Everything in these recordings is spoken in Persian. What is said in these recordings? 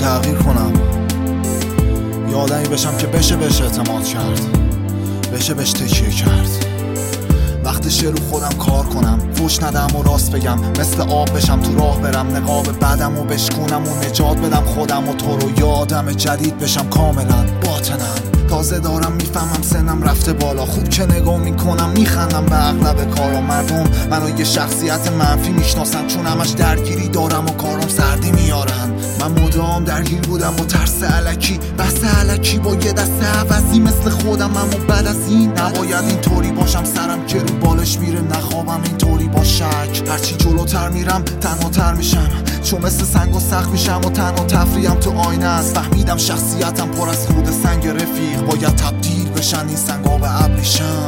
تغییر کنم، یه آدمی بشم که بشه بهش اعتماد کرد، بشه بهش تکیه کرد. وقتشه رو خودم کار کنم، فوش ندم و راست بگم، مثل آب بشم تو راه برم، نقاب بدم و بشکونم و نجات بدم خودم و تو رو. یه آدم جدید بشم کاملا باطنم. تازه دارم میفهمم سنم رفته بالا، خوب که نگاه میکنم میخندم به اغلب کارا. مردم منو یه شخصیت منفی میشناسن، چون همش درگیری دارم و کارم سردی میارن. من مدام درگیر بودم با ترس الکی، بحث الکی با یه دست عوضی مثل خودم. اما بعد از این نباید اینطوری باشم، سرم که رو بالش میره نخوابم اینطوری با شک. هرچی جلوتر میرم تنهاتر میشم، چون مثل سنگ و سخت میشم و تنها تفریحم تو آینه است. فهمیدم شخصیتم پر از خود سنگ رفیق، باید تبدیل بشن این سنگا به ابریشم.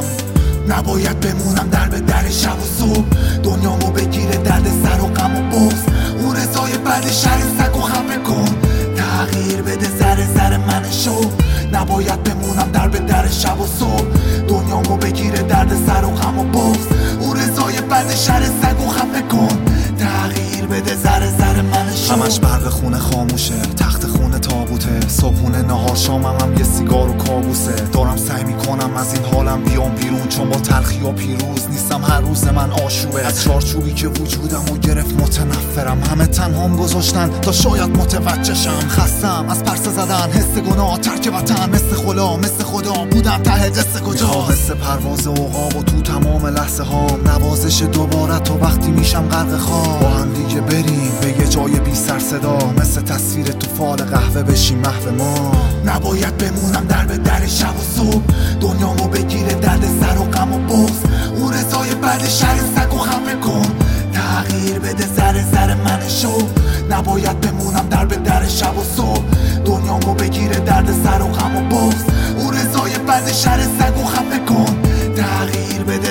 نباید بمونم در به در شب و صبح، دنیامو بگیره درد سر و غم و بغض. اون رضای بعد شهر سگ و خفه کن، تغییر بده ذره ذره من شو. نباید بمونم در به در شب و صبح، دنیامو بگیره درد سر و غم و بغض. اون رضای بعد شهر سگ و خفه کن، تغییر بده ذره ذره من شو. همش برق خونه خاموشه، تخت خونه تابوته، صبحونه نهار شامم هم یه سیگار و کابوسه. دارم سعی میکنم از این حالم بیام بیرون، چون با تلخی و پیروز نیستم، هر روز من آشوبه. از چارچوبی که وجودم و گرفت متنفرم، همه تنهام گذاشتن تا شاید متوجه شم. خستم از پرسه زدن، حس گناه، ترک وطن، مثل خلا مثل خدا بودم ته دست کجا. حس پرواز عقاب و تو تمام لحظه هام، نوازش دوباره تو وقتی میشم غرق خواب. با هم دیگه بریم به یه جای بی سر صدا، مثل تصویر تو فال قهوه بشیم محو ما. نباید بمونم در به در شب و صبح، دنیامو بگیره درد سر و غم و بغض. اون رضای بعد شهر سگ و خفه کن، تغییر بده ذره ذره من شو. نباید بمونم در به در شب و صبح، دنیامو بگیره درد سر و غم و بغض. اون رضای بعد شهر سگ و خفه کن، تغییر بده